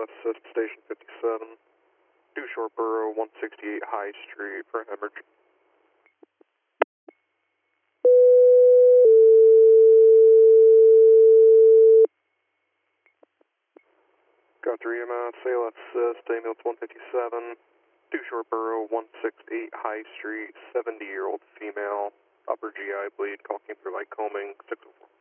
Assist Station 57, 2 Shortboro, 168 High Street for an emergency. Got 3 EMS, ALS Assist, ambulance 157, 2 Shortboro, 168 High Street, 70-year-old female, upper GI bleed, call came through light combing, 604.